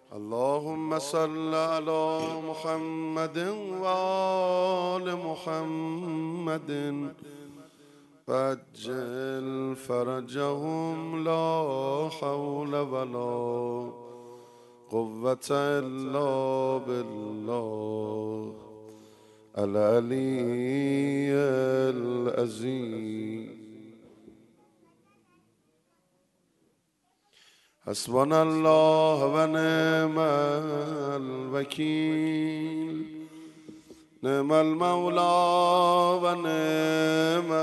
اللهم صل على محمد وآل محمد وعجل فرجهم لا حول ولا قوة إلا بالله العلي العظيم. حسبنا الله ونعم الوكيل، نعم المولى ونعم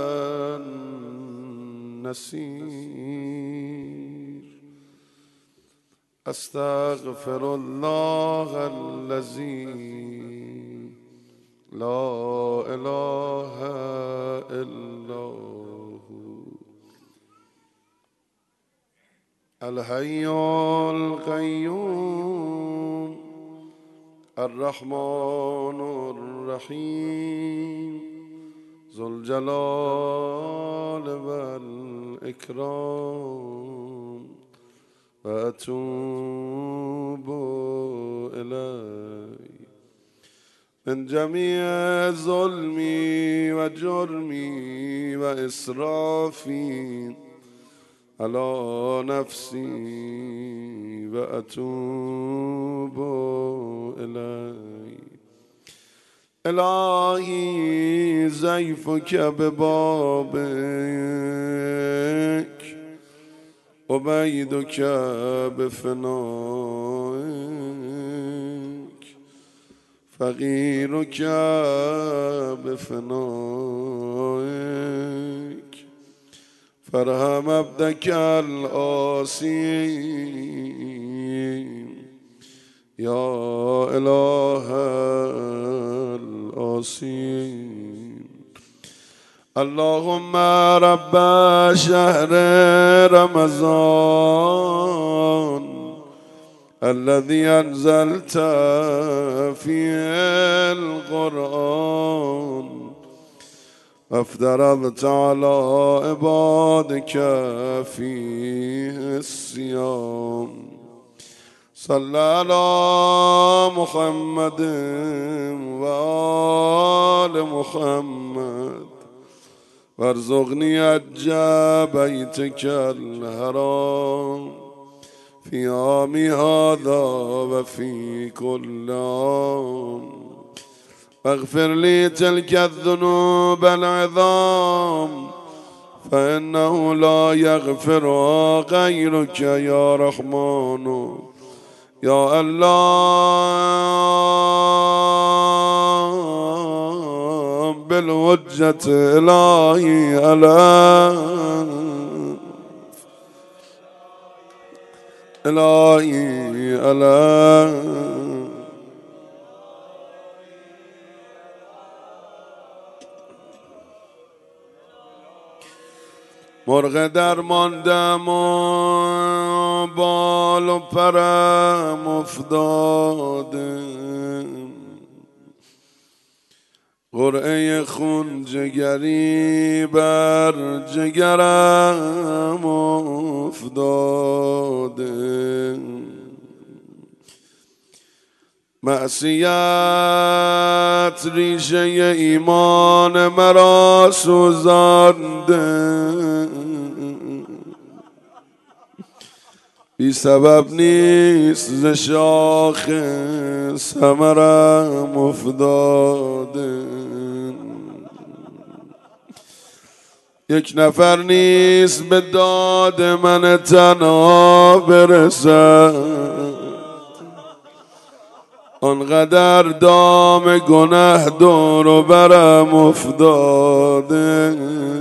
النصير. استغفر الله الذي لا إله إلا هو الحي القيوم الرحمن الرحيم ذو الجلال والإكرام وأتوب إليه من جميع ظلمي وجرمي وإسرافي على نفسي وأتوب إليه. إلهي زيفك ببابك وبيدك بفنائك، فقيرك بفنائك، فارحم عبدك الآسي يا إله الآسين. اللهم رب شهر رمضان الذي أنزلت فيه القرآن وافترضت على عبادك فيه الصيام، صل على محمد وآل محمد وارزقني حج بيتك الحرام في عامي هذا وفي كل عام، واغفر لي تلك الذنوب العظام فإنه لا يغفرها غيرك يا رحمن يا الله. بالوجة إلهي إلهي مرغ در ماندم و بال و پرم افتاده، قرعه خون جگری بر جگرم افتاده، معصیت ریشه ایمان مرا سوزانده، بی سبب نیست ز شاخ ثمرم افتاده، یک نفر نیست به داد من تنها برسد، آنقدر دام گناه دور و برم افتاده،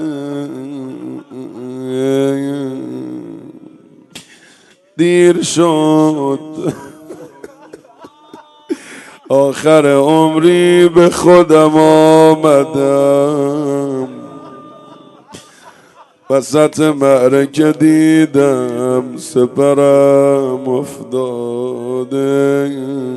دیر شد آخر عمری به خودم آمدم، وسط معرکه دیدم سپرم افتاده،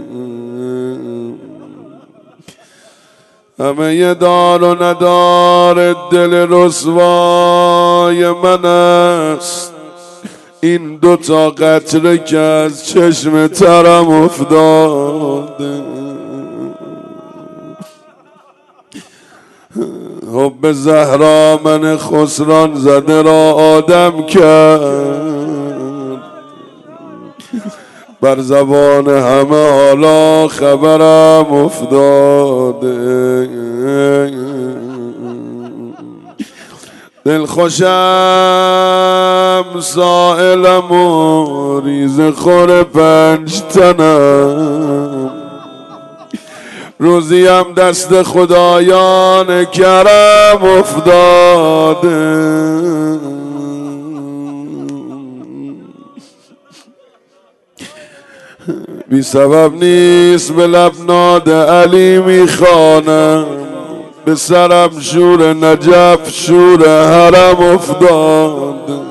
همه ی دار و ندار دل رسوای من است، این دوتا قطره که از چشم ترم افتاده، حب زهرا من خسران زده را آدم کرد، بر زبان همه حالا خبرم افتاده. دل خوشم سائلم و ریز خور 5 تنم، روزیم دست خدایان کرم افتاده. بی سبب نیست به لب ناد علی میخوانم، به سرم شور نجف شور حرم افتاد.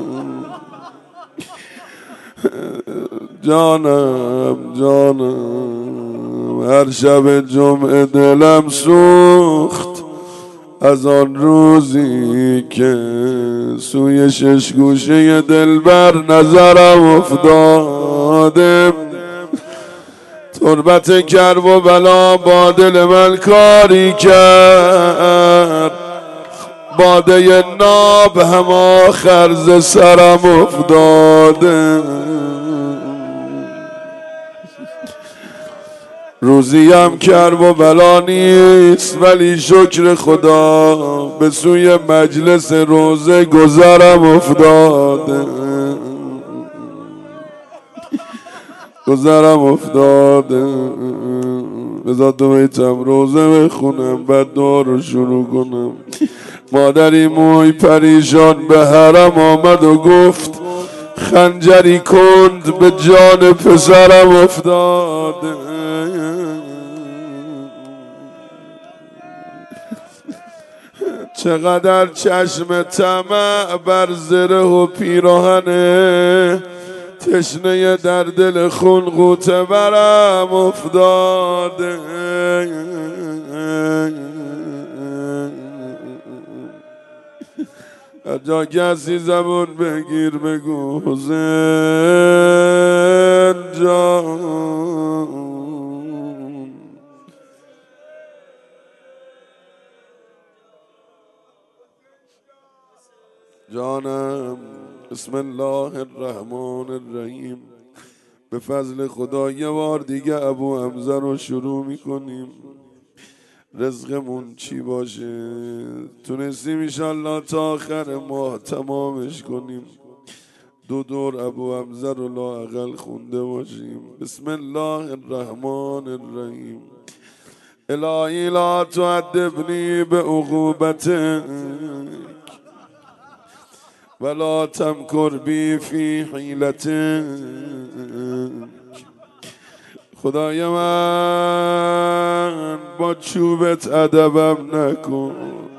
جانم جانم هر شب جمعه دلم سوخت، از آن روزی که سوی 6 گوشه دلبر نظرم افتاده. تربت کرب و بلا با دل من کاری کرد، باده ناب هم آخر ز سرم افتاده. روزیم کرب و بلا نیست ولی شکر خدا، به سوی مجلس روزه گذرم افتاده. گذرم افتاده. بذار 2 بیتم روزه بخونم بعد دعا رو شروع کنم. مادری موی پریشان به حرم آمد و گفت، خنجری کند به جان پسرم افتاده. چقدر چشم طمع بر زره و پیراهنه، تشنه در دل خون غوطه برم افتاده. هر جا کسی زبون بگیر بگو حسین جان. جانم بسم الله الرحمن الرحیم. به فضل خدا یه بار دیگه ابو حمزه رو شروع میکنیم. رزقمون چی باشه تونستیم انشالله تا آخر ماه تمامش کنیم. 2 دور ابو حمزه رو لااقل خونده باشیم. بسم الله الرحمن الرحیم. الهی لا تعذبنی به عقوبتک ولا تمکر بی فی حیلتک. خدای من با چوبت ادبم نکن.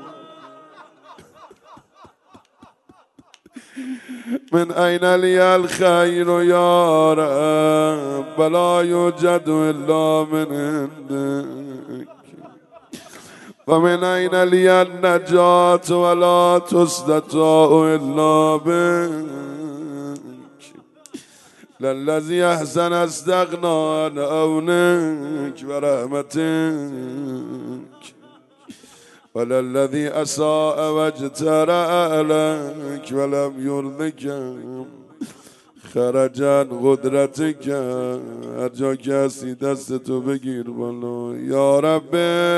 من این لی الخیر یا رب ولا یوجد الا من عندک، و من این لی النجات ولا تستطاع الا بک. للذی احسن استغنا عن عونک و رحمتک، وللذی اساء واجترأ علیک ولم یرضک خرجا قدرتک. هر جا که هستی دستتو بگیر بالا. یا رب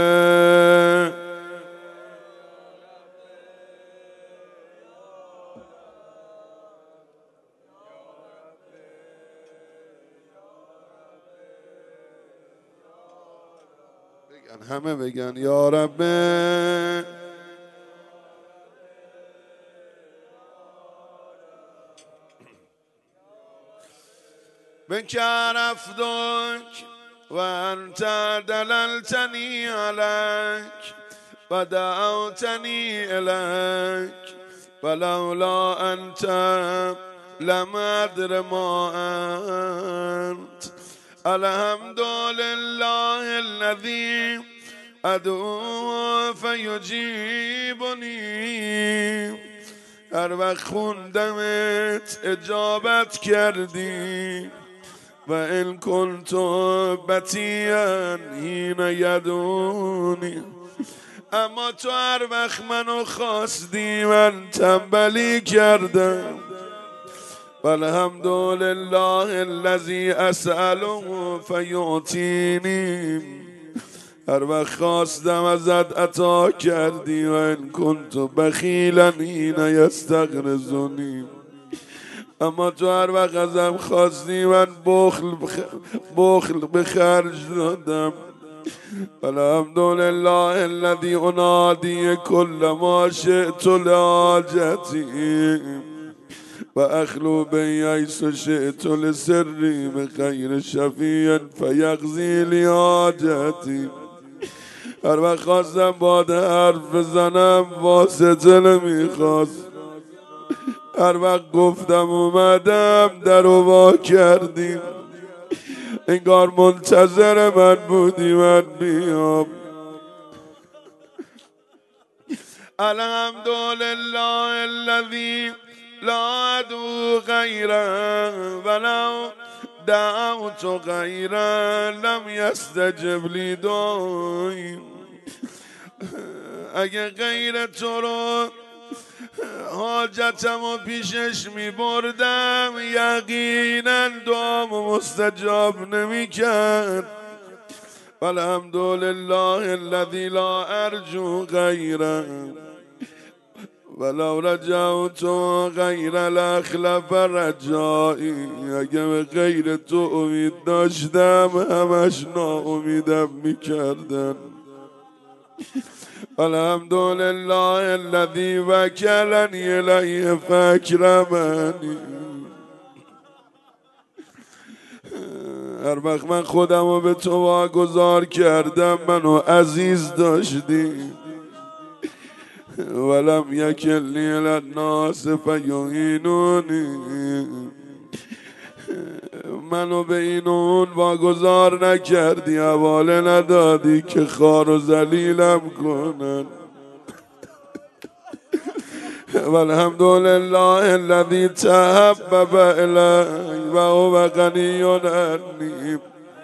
همه بگن یا رب. بک عرفتک و انت دللتنی علیک و دعوتنی الیک ولولا انت لم ادر ما انت. الحمد لله الذی ادعو فیجیبنی هر وقت خوندمت اجابت کردی و ان کنت بطیئا حین یدونی، اما تو هر وقت منو خواستی من تنبلی کردم. والحمدلله الذی اسأله فیعطینی، هر وقت خواستم ازت عطا کردی و ان کنت بخیلا حین یستغرضنی، اما تو هر وقت ازم خواستی من بخل به خرج دادم. الحمدلله الذی انادی کل ما شئت لحاجتی و اخلو بی حیث شئت لسری بخیر شفیع فیقضی لی حاجتی، هر وقت خواستم با حرف بزنم واسطه نمیخواست، هر وقت گفتم اومدم در و وا کردیم، انگار منتظر من بودی من بیام. الحمدلله الذی لا ادعو غیره ولو دعوت غیره لم یستجب لی دعایی، اگه غیر تو رو حاجتم و پیشش می بردم یقینا دعامو مستجاب نمی کرد. والحمدلله الذی لا ارجو غیره ولو رجعت غیر لاخلف رجایی، اگه به غیر تو امید داشتم همش ناامیدم میکردن. الحمدلله الذی وکلنی الیه فاکرمنی، هر وقت من خودمو به تو واگذار کردم منو عزیز داشتی. ولم یکلنی الی الناس فیهینونی، منو به این و اون واگذار نکردی، حواله ندادی که خار و ذلیلم کنن. والحمدلله الذی تحبب الی و هو غنی عنی،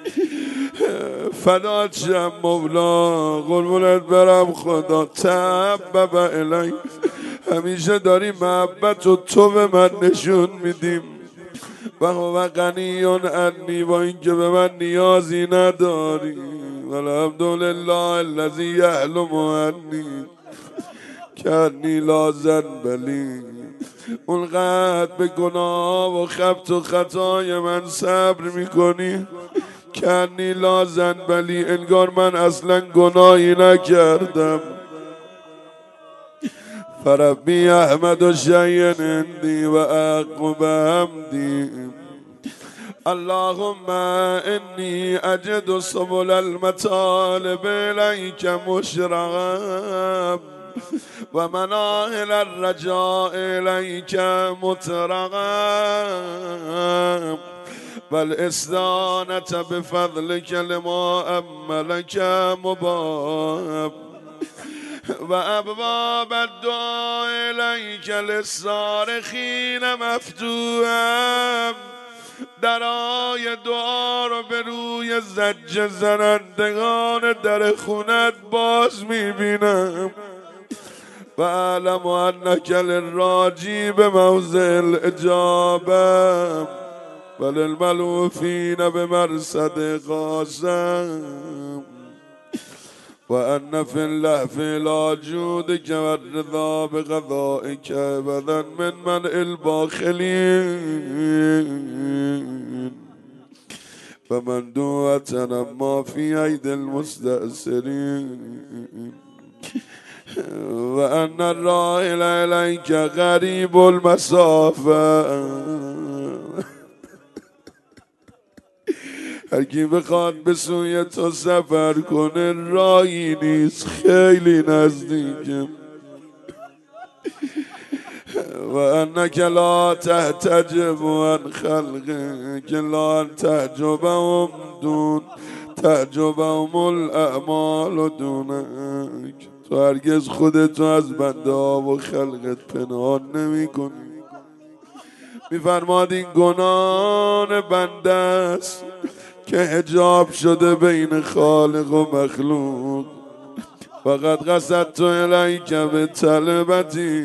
فدات شم مولا قربونت برم خدا. تحبب الی، همیشه داری محبت و تو به من نشون میدیم. و هو غنی عنی، با اینکه به من نیازی نداری. والحمدلله الذی یحلم عنی کنی لا ذنب لی، اونقدر به گناه و خبط و خطای من صبر میکنی کنی لا ذنب لی، انگار من اصلا گناهی نکردم. فربی احمد شیئا عندی و اعقب حمدی، اللهم انی اجد سبل المطالب الیک مشرقا و مناهل الرجاء الیک مطرقا والاستعانة بفضلک لما املک مباب و ابواب الدعاء الیک للصارخین مفتوحا، درای دعا رو به روی زجر زنندگان در خونت باز میبینم. و اعلم انک للراجی به موضع الاجابه و للملوفین به مرصد قاسم و ان فی اللهف لا جودک و الرضا بقضائک ابدا من منع الباخلین و مندوعة ما فی اید المستأثرین و ان الراحل الیک قریب المسافه، هر کی بخواد به سوی تو سفر کنه راهی نیست، خیلی نزدیکه. و انک لا تحتجب عن خلقک لا تعجبهم الاعمال دونک، تو هرگز خودتو از بنده ها و خلقت پنهان نمی کنی. میفرماد این گناه بنده است که حجاب شده بین خالق و مخلوق. فقط قصدت الیک به طلبتی.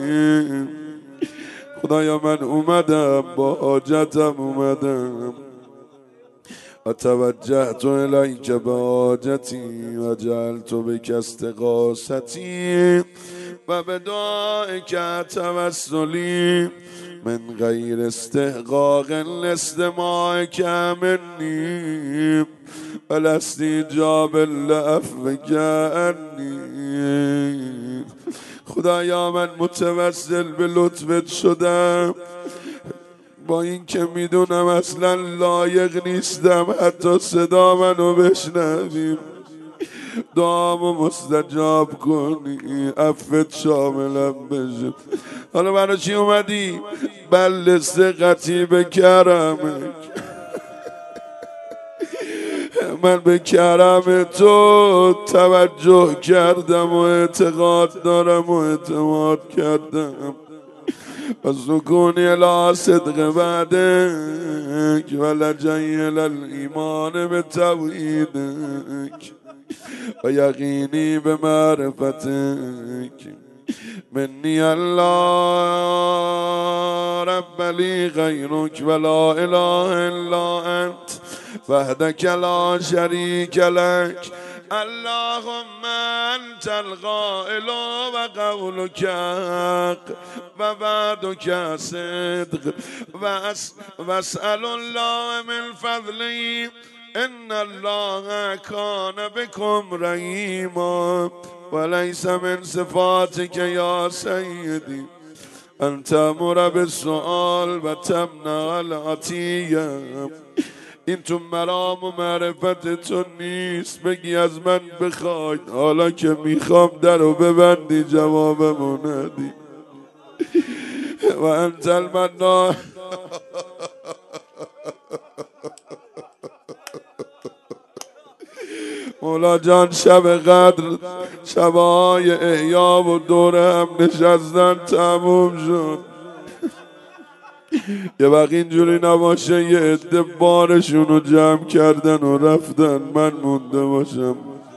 خدایا من اومدم با حاجتم اومدم و توجهت الیک به حاجتی و جعلت بک استغاثتی و به دعائک توسلی من غیر استحقاق لاستماعک منی ولست ایجاب لعفوک عنی. خدایا من متوسل به لطفت شدم، با این که میدونم اصلا لایق نیستم حتی صدا منو بشنویم، دعامو مستجاب کنی، عفت شاملم بشه. حالا برای چی اومدی؟ بل ثقتی به کرمک. من به کرم تو توجه کردم و اعتقاد دارم و اعتماد کردم و سکونی الی صدق بعدک و لجی الی الایمان به توحیدک و یقینی به معرفتک. منی الله رب لی غیرک و لا اله الا انت وحدک لا شریک لک. اللهم انت القائل و قولک حق و وعدک صدق و اسأل الله من فضله ان الله کان بكم رحیما وليس من صفاتك یا سیدی ان تأمر بالسؤال و تمنع العطیه. این تو مرام و معرفت تو نیست بگی از من بخواید، حالا که میخوام در رو ببندی جوابمو ندی. و انت المنان. مولا جان شب قدر شبهای احیا و دور هم نشستن تموم شد. یه وقت اینجوری نباشه یه عده بارشون رو جمع کردن و رفتن، من مونده باشم.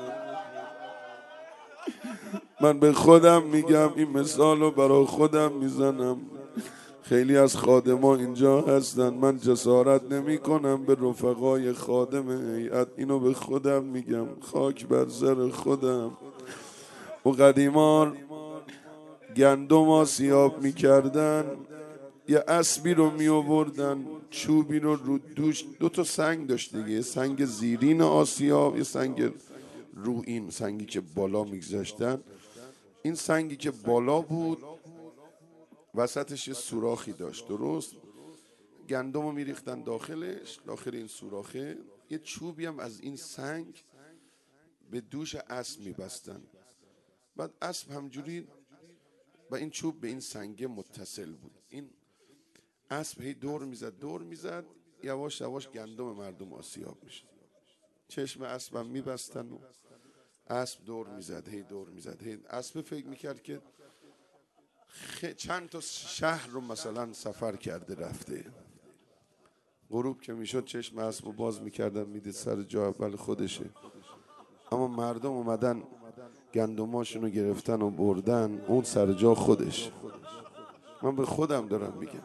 من به خودم میگم، این مثال رو برای خودم میزنم. خیلی از خادما اینجا هستن، من جسارت نمی کنم به رفقای خادم هیئت، اینو به خودم میگم، خاک بر سر خودم. و قدیمان گندم آسیاب میکردن، یه اسبی رو می آوردن، چوبی رو دوش، دو تا سنگ داشت دیگه، یه سنگ زیرین آسیاب، یه سنگ روئین، سنگی که بالا میگذاشتن. این سنگی که بالا بود وسطش یه سوراخی داشت، درست؟ گندم رو میریختن داخلش، داخل این سوراخه یه چوبی هم از این سنگ به دوش اسب میبستن. بعد اسب همجوری و این چوب به این سنگ متصل بود. این اسب هی دور میزد، یواش یواش گندم مردم آسیاب میشه. چشم اسبم میبستن و اسب دور میزد، هی دور میزد. اسب فکر میکرد که چند تا شهر رو مثلا سفر کرده رفته. غروب که میشد چشم اسب رو باز میکردن، میدید سر جا اول خودشه. اما مردم اومدن گندماشون رو گرفتن و بردن، اون سر جا خودش. من به خودم دارم میگم،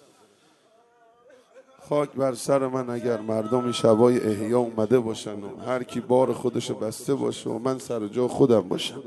خاک بر سر من اگر مردم این شبای احیا اومده باشن و هر کی بار خودش بسته باشه و من سر جا خودم باشم.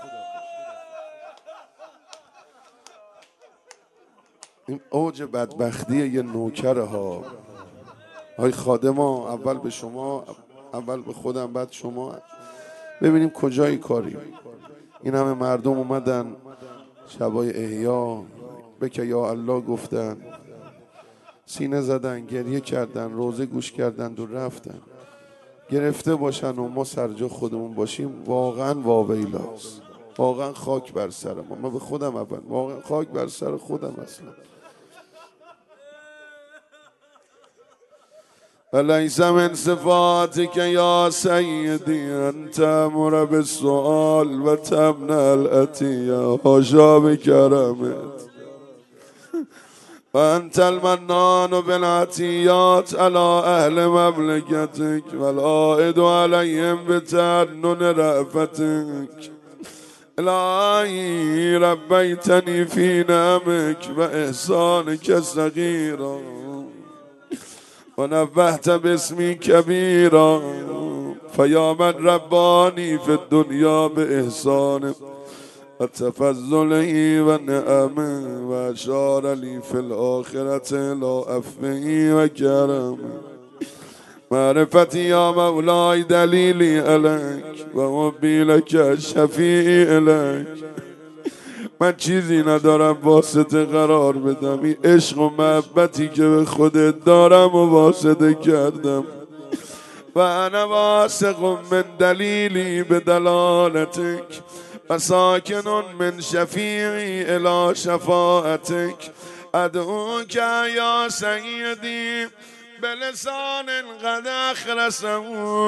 این اوج بدبختی یه نوکره ها. های خادما، اول به شما، اول به خودم، بعد شما. ببینیم کجای کاری. این همه مردم اومدن شبای احیا بکه یا الله گفتن، سینه زدن، گریه کردن، روزه گوش کردن و رفتن. گرفته باشن و ما سرجا خودمون باشیم، واقعا واویلاست. واقعا خاک بر سر ما. من به خودم اول واقعا خاک بر سر خودم اصلا. أليس من صفاتك يا سيدي أن تأمر بالسؤال وتمنع الأتية؟ حاشا بكرمك. وأنت المنان بالعطيات على أهل مملكتك والعائد عليهم بتأنن رأفتك. إلهي ربيتني في نعمك وإحسانك صغيرا ونبهت باسمي كبيرا، فيا من رباني في الدنيا بإحسانه وتفضله ونعمه وأشار لي في الآخرة إلى عفوه وكرمه. معرفتي يا مولاي دليلي عليك وحبي لك شفیعی إليك. من چیزی ندارم واسطه قرار بدم، این عشق و محبتی که به خودت دارم و واسطه کردم. و انا واثق من دلیلی به دلالتک و ساکن من شفیعی الی شفاعتک. ادعوک یا سیدی بلسان قد اخرسه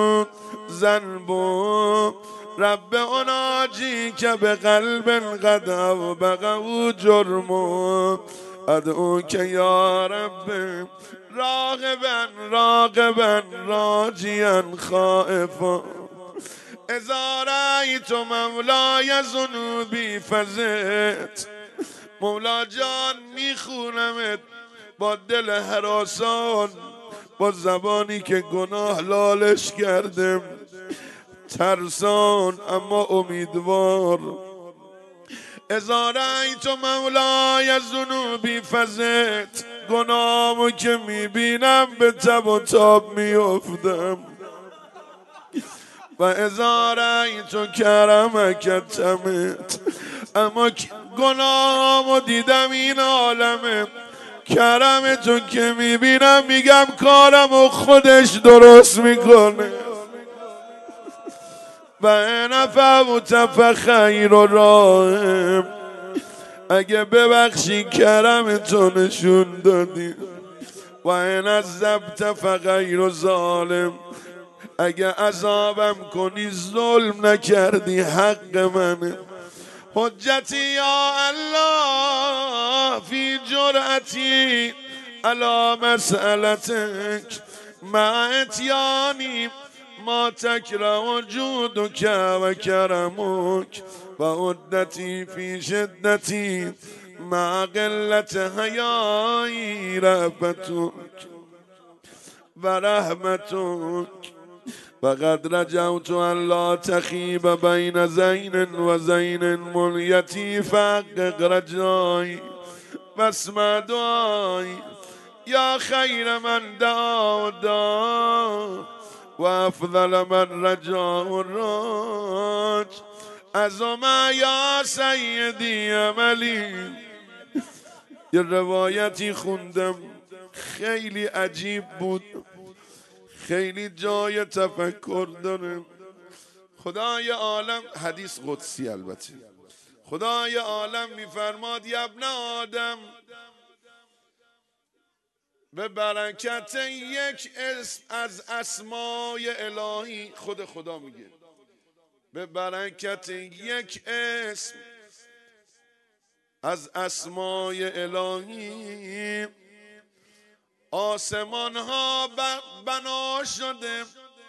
ذنبو رب اناجیک بقلب قد اوبقه جرمو. ادعوک یا رب راغبا راغبا راجیا خائفا اذا رأیت مولای ذنوبی فزعت. مولا جان میخونمت با دل هراسان، با زبانی که گناه لالش کردم، ترسان اما امیدوار. اذا رأیت مولای ذنوبی فزعت، گناهمو که میبینم به تب و تاب میافتم. و اذا رأیت کرمک تمت، اما گناهمو دیدم این عالمه، کرمتون که میبینم میگم کارمو خودش درست میکنه. و انا فوت فخیر الراحم، اگه ببخشی کرمتو نشون دادی. و ان عذبت فغیر ظالم، اگه عذابم کنی ظلم نکردی، حق منه. حجتی یا الله فی جرأتی علی مسألتک مع اتیانی ما تکره جودک و کرمک و عدتی فی شدتی مع قلت حیایی رأفتک و رحمتک. فقد رجوت ان لا تخیب بین زین و زین منیتی فحقق رجایی واسمع دعایی یا خیر من دعا و دعا و افضل من رجا و راج. عظم یا سیدی عملی. یه روایتی خوندم خیلی عجیب بود، خیلی جای تفکر داره. خدای عالم، حدیث قدسی البته، خدای عالم میفرماد یا ابن آدم به برکت یک اسم از اسمای الهی، خود خدا میگه به برکت یک اسم از اسمای الهی آسمان ها بنا شده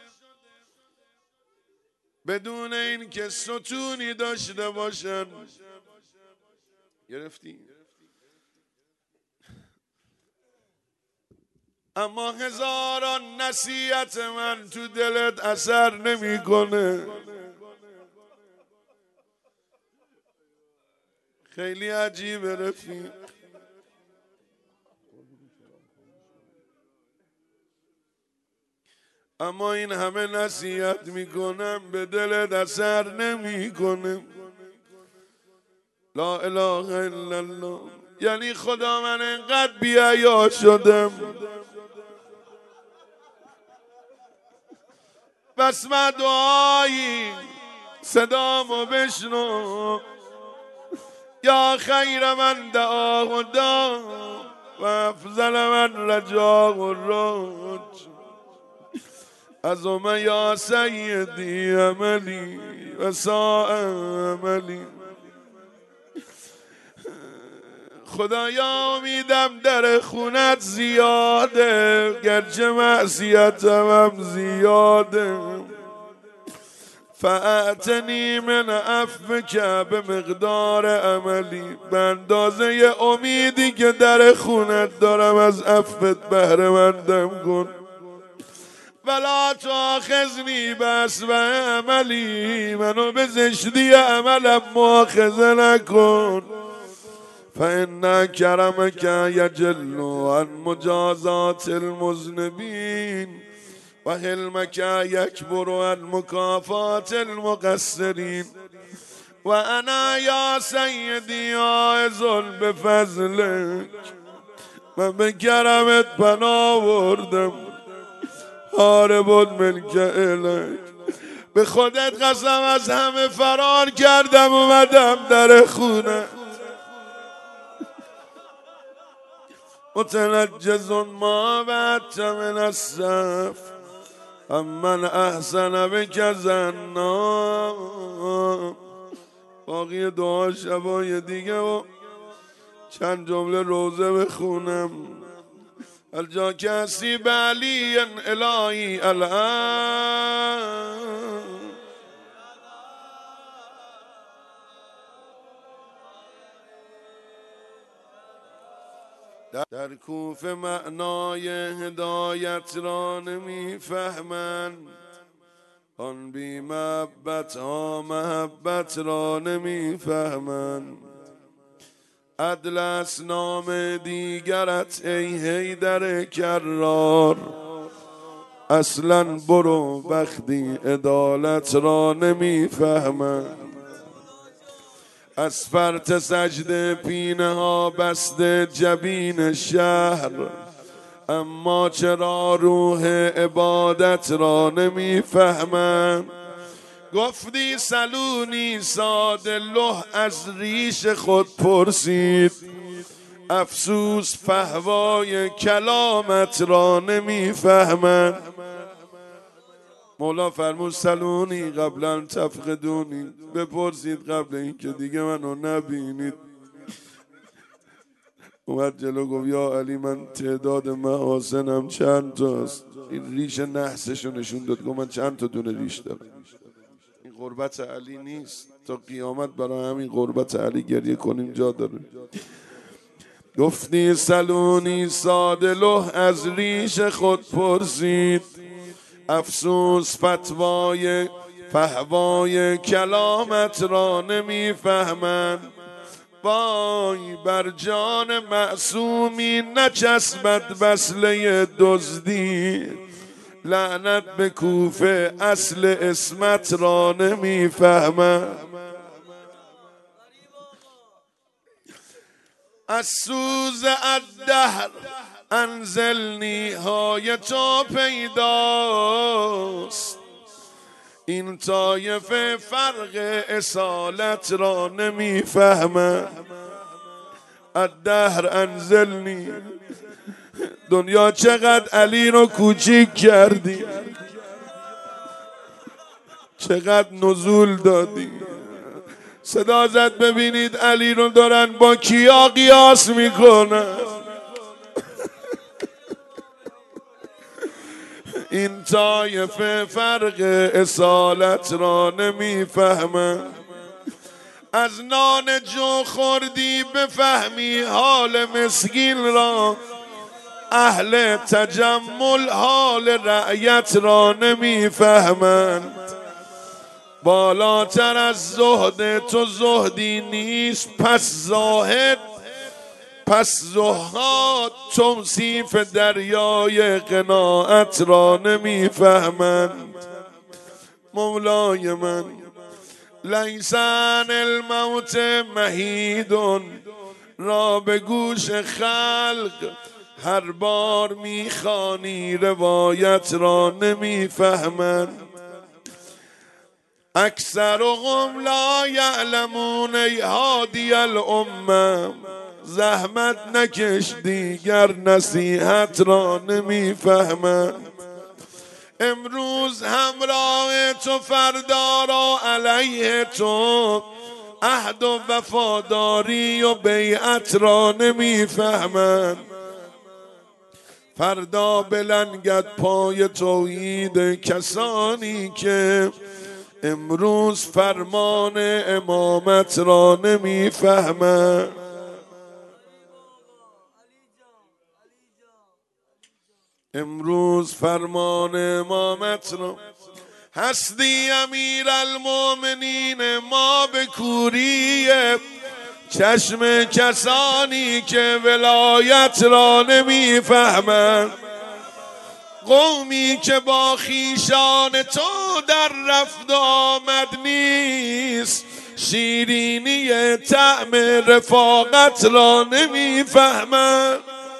بدون این که ستونی داشته باشن. گرفتی؟ اما هزاران نصیحت من تو دلت اثر نمیکنه. خیلی عجیبه رفیق. اما این همه نصیحت میکنم به دلت اثر نمیکنه. لا اله الا الله. یعنی خدا من انقدر بی‌حیا شدم. بسمه دعایی صدامو بشنو یا خیر من دعا و دعا و افضل من رجا و راج. عظم یا سیدی عملی و ساء عملی. خدایا امیدم در خونت زیاده، گرچه معصیتم هم زیاده. فاعتنی من عفوک به مقدار عملی، به اندازه امیدی که در خونت دارم از عفوت بهره مندم کن. ولا تؤاخذنی بأسوأ عملی، منو به زشتی عملم مؤاخذه نکن. فإن کرمک یجل عن مجازات المذنبین و حلمک یکبر عن مکافات المقصرین. و انا یا سیدی عائذ بفضلک، من به کرمت پناه بردم، هارب منک الیک. به خودت قسم از همه فرار کردم اومدم در خونه. متنجز ما بعدت من الصف، امن احسن بک ظنا. باقی دعا شبای دیگه و چند جمله روزه بخونم. الجا کسی بعلی الهی الان. در کوفه معنای هدایت را نمیفهمند، آن بی محبت ها محبت را نمیفهمند. عدل است نام دیگرت ای حیدر کرار، اصلا برو وقتی عدالت را نمیفهمند. از فرط سجده پینه ها بسته جبین شهر، اما چرا روح عبادت را نمیفهمند. گفتی سلونی ساده له از ریش خود پرسید، افسوس فهوای کلامت را نمیفهمند. مولا فرمود سلونی قبلا تفقدونی، بپرسید قبل این که دیگه منو نبینید. اومد جلو گفت یا علی من تعداد محاسنم چند تاست. این ریش نحسشو نشون داد، گفت من چند تا دونه ریش دارم. این قربت علی نیست، تا قیامت برای همین قربت علی گریه کنیم جا داره. گفتی سلونی ساده له از ریش خود پرسید، افسوس فهوای کلامت را نمیفهمند. وای بر جان معصومی نچسبد وصله دزدی، لعنت به کوفه اصل اسمت را نمیفهمند. از سوز الدهر انزلنی های تو پیداست، این طایفه فرق اصالت را نمیفهمند. الدهر انزلنی، دنیا چقدر علی رو کوچیک کردی، چقدر نزول دادی. صدا زد ببینید علی رو دارن با کیا قیاس میکنن. این طایفه فرق اصالت را نمیفهمند. از نان جو خوردی بفهمی حال مسکین را، اهل تجمل حال رعیت را نمیفهمند. بالاتر از زهد تو زهدی نیست، پس زهاد توصیف دریای قناعت را نمیفهمند. مولای من لیس عن الموت مهید را به گوش خلق هر بار میخوانی روایت را نمیفهمند. اکثرهم لا یعلمون ای هادی الامم، زحمت نکش دیگر نصیحت را نمیفهمند. امروز همراه تو، فردا را علیه تو. عهد و وفاداری و بیعت را نمیفهمن. فردا بلنگد پای توحید کسانی که امروز فرمان امامت را نمیفهمن. امروز فرمان امامت را هستی امیر المؤمنین ما به کوری چشم کسانی که ولایت را نمیفهمند. قومی که با خیشان تو در رفت آمد نیست، شیرینی طعم رفاقت را نمیفهمند.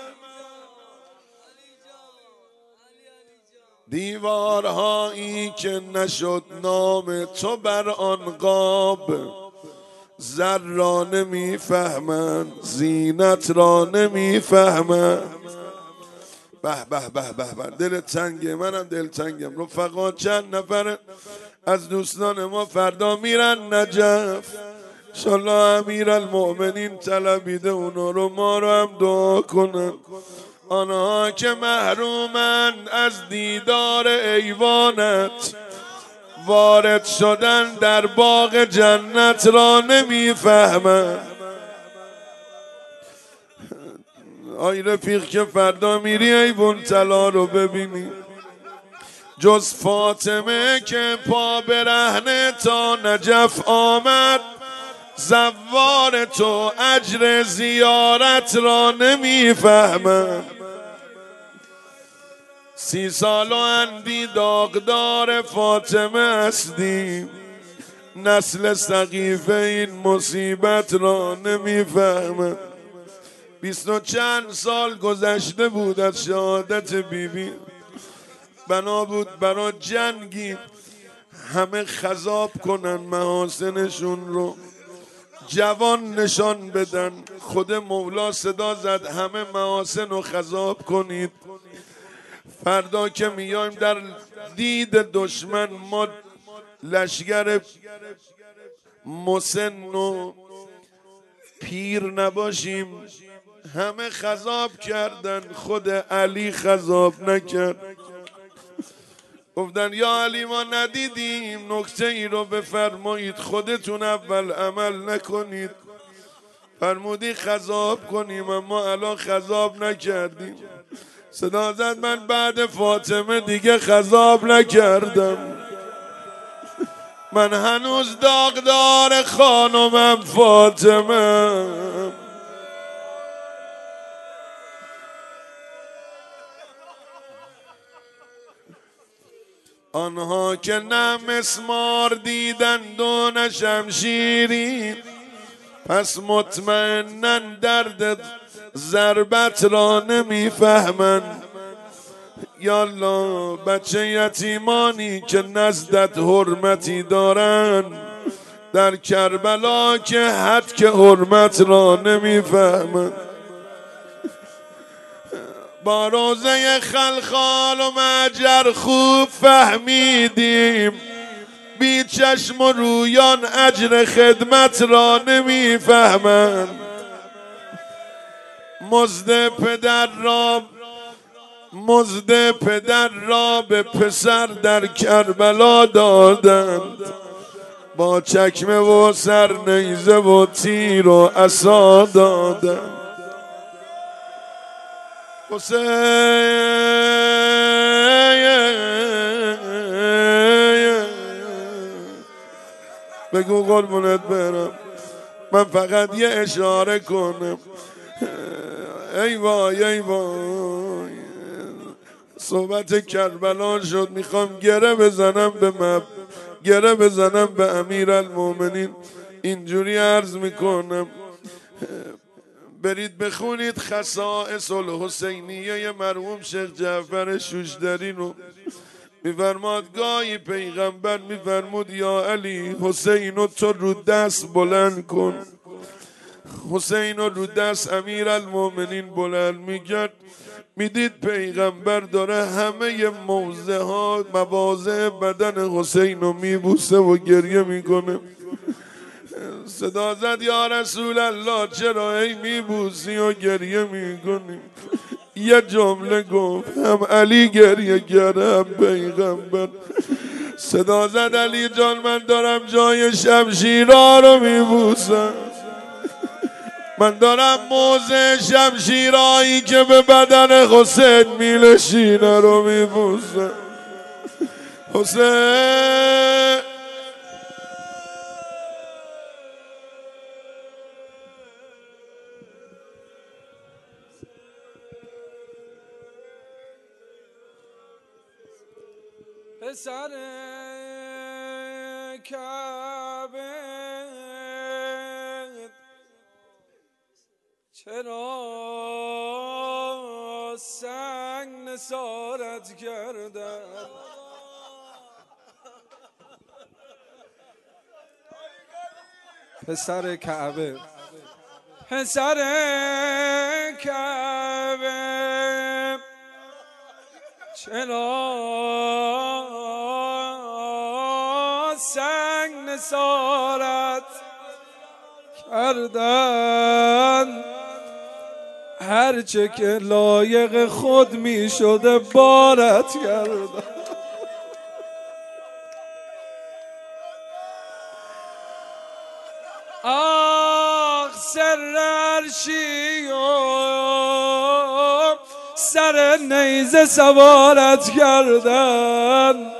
دیوارهایی که نشد نام تو بر آن قاب، زر را نمیفهمند، زینت را نمیفهمند. به به به به به، دل تنگه، منم دل تنگم. رفقا چند نفر از دوستان ما فردا میرن نجف، انشالله امیر المؤمنین طلبیده اونا رو، ما رو هم دعا کنن. آنها که محرومند از دیدار ایوانت، وارد شدن در باغ جنت را نمیفهمند. آی رفیق که فردا میری ایوان طلا رو ببینی، جز فاطمه که پا برهنه تا نجف آمد، زوار تو اجر زیارت را نمیفهمند. 30 سال و اندی داغدار فاطمه هستیم، نسل سقیفه این مصیبت را نمیفهمند. 20 و چند سال گذشته بود از شهادت بیبی. بنا بود برا جنگی همه خضاب کنن محاسنشون رو، جوان نشان بدن. خود مولا صدا زد همه محاسن رو خضاب کنید. فردا که میایم در دید دشمن، ما لشگر مسن و پیر نباشیم. همه خضاب کردن، خود علی خضاب نکرد. گفتن یا علی ما ندیدیم، نکته ای رو بفرمایید، خودتون اول عمل نکنید. فرمودی خضاب کنیم، اما الان خضاب نکردیم. صدا زد من بعد فاطمه دیگه خضاب نکردم. من هنوز داغدار خانمم فاطمه. آنها که نه مسمار دیدند و نه شمشیری، پس مطمئناً درد ضربت را نمیفهمند. یالله بچه یتیمانی که نزدت حرمتی دارند، در کربلا که حد که حرمت را نمیفهمند. با روزه خلخال و مجر خوب فهمیدیم، بی چشم و رویان اجر خدمت را نمیفهمند. مزد پدر را به پسر در کربلا دادند، با چکمه و سر نیزه و تیر و عصا دادند. حسین بگو قربونت برم، من فقط یه اشاره کنم. ای وای ای وای، صحبت کربلا شد، میخوام گره بزنم به امیر المؤمنین. اینجوری عرض میکنم، برید بخونید خصائص الحسینیه مرحوم شیخ جعفر شوشتری رو. میفرماد گاهی پیغمبر میفرمود یا علی حسین تو رو دست بلند کن. حسین رو دست امیر المؤمنین بلند میکرد، میدید پیغمبر داره همه موضع ها مواضع بدن حسین رو میبوسه و گریه میکنه. صدا زد یا رسول الله چرا ای میبوسی و گریه میکنی؟ یه جمله گفت هم علی گریه کرده هم پیغمبر. صدا زد علی جان من دارم جای شمشیرها رو میبوسم، من دارم موضع شمشیرهایی که به بدن حسین میلشینه رو میبوسم. حسین پسر کعبه چرا سنگ نثارت کردن؟ پسر کعبه پسر کعبه چرا سنگ نثارت کردن؟ هرچه که لایق خود می شده بارت کردن. آخ سر عرشی و سر نیزه سوارت کردن.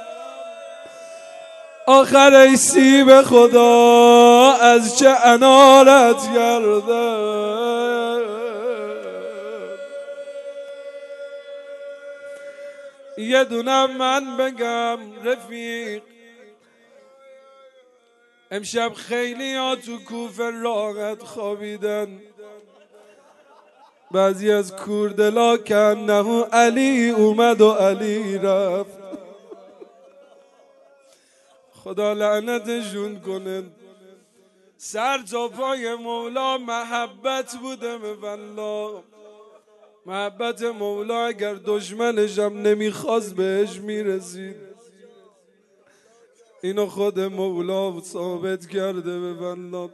آخر ای سیب خدا از چه انارت کردن؟ یه دونم من بگم رفیق، امشب خیلی ها تو کوفه راحت خوابیدن، بعضی از کوردلا کنه علی اومد و علی رفت. خدا لعنتشون کنه. سر تا پای مولا محبت بوده به والله. محبت مولا اگر دشمنشم نمیخواست بهش میرسید. اینو خود مولا ثابت کرده به والله.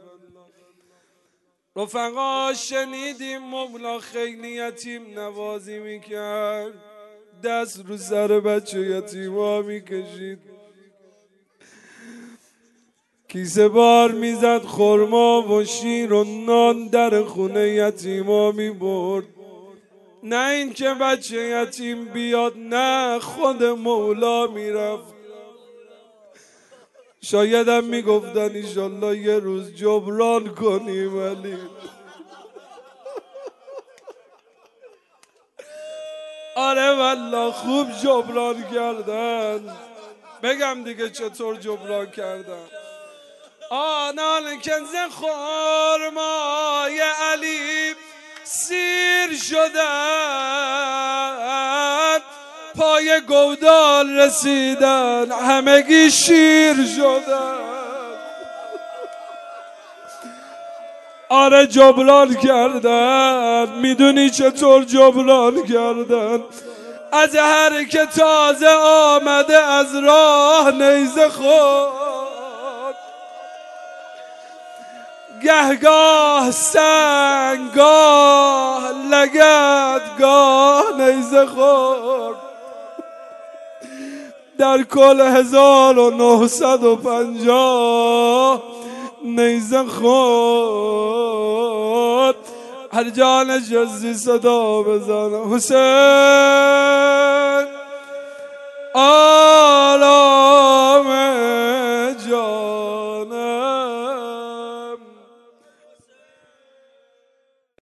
رفقا شنیدیم مولا خیلی یتیم نوازی میکرد، دست رو سر بچه یتیما میکشید، کیسه بار میزد خرما و شیر و نان در خونه یتیما میبرد. نه این که بچه یتیم بیاد، نه خود مولا میرفت. شایدم میگفتن انشالله یه روز جبران کنیم ولی آره والله خوب جبران کردن. بگم دیگه چطور جبران کردن. آنان کنز خرمای علی سیر شدن، پای گودال رسیدن همگی شیر شدن. آره جبران کردن. میدونی چطور جبران کردن؟ از هر که تازه آمده از راه نیزه خود، گهگاه سنگ گاه لگد گاه نیزه خود. در کل 1950 نیزه خود. هر جان جزی صدا بزن حسین آلا